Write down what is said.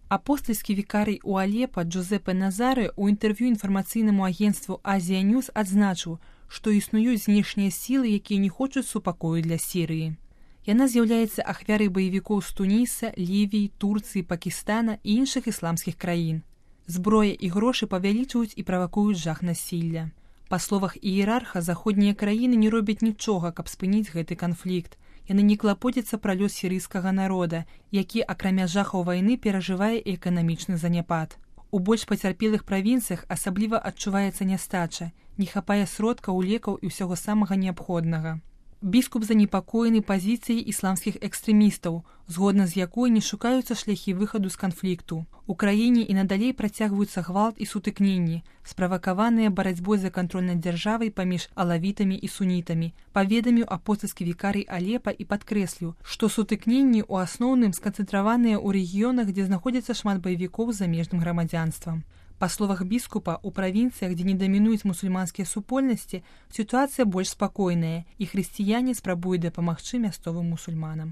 Апостальскі вікарый у Алепа Джузеппе Назары ў інтэрв'ю інфармацыйнаму агенцтву «Азія Ньюс» адзначыў, што існуюць знешнія сілы, якія не хочуць супакою для Сірыі. Яна з'яўляецца ахвярай баевікоў з Туніса, Лівіі, Турцыі, Пакістана і іншых ісламскіх краін. Зброя і грошы павялічваюць і правакуюць жах насілля. Па словах іерарха, заходнія краіны не робяць нічога, каб спыніць гэты канфлікт. Яны не клапоцяцца пра лёс сірыйскага народа, які, акрамя жахаў вайны, перажывае і эканамічны заняпад. У больш пацярпелых правінцыях асабліва адчуваецца нястача, не хапае сродкаў, лекаў і ўсяго самага неабходнага. Біскуп занепакоены пазіцыяй ісламскіх экстрэмістаў, згодна з якой не шукаюцца шляхі выхаду з канфлікту. У краіне і надалей працягваюцца гвалт і сутыкненні, справакаваныя барацьбой за кантроль над дзяржавай паміж алавітамі і сунітамі, паведаміў апостальскі вікарый Алепа і падкрэсліў, што сутыкненні ў асноўным сканцэнтраваныя ў рэгіёнах, дзе знаходзіцца шмат баевікоў з замежным грамадзянствам. Па словах біскупа, у правінцыях, дзе не дамінуюць мусульманскія супольнасці, сітуацыя больш спакойная, і хрысціяне спрабуюць дапамагчы мясцовым мусульманам.